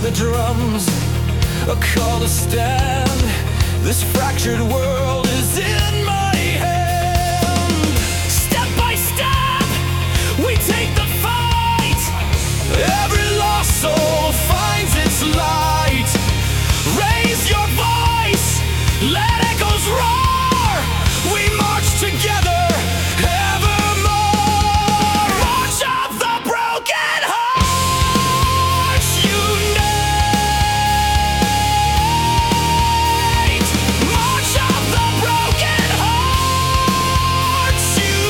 the drums, a call to stand. This fractured world is in my hand. Step by step, we take the fight. Every lost soul finds its light. Raise your voice, let echoes roar. We march together evermore. March of the broken hearts unite. March of the broken hearts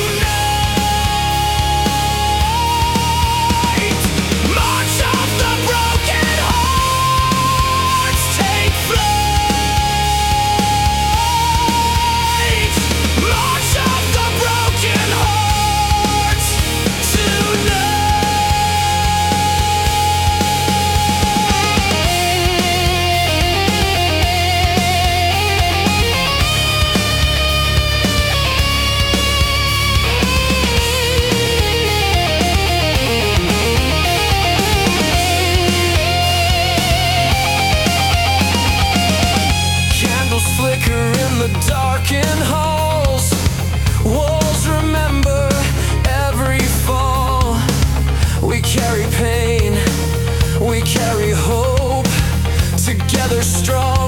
unite. March of the broken hearts take flight. March of the broken hearts Candles flicker in the darkened halls. Walls remember every fall. We carry pain, we carry hope. Together strong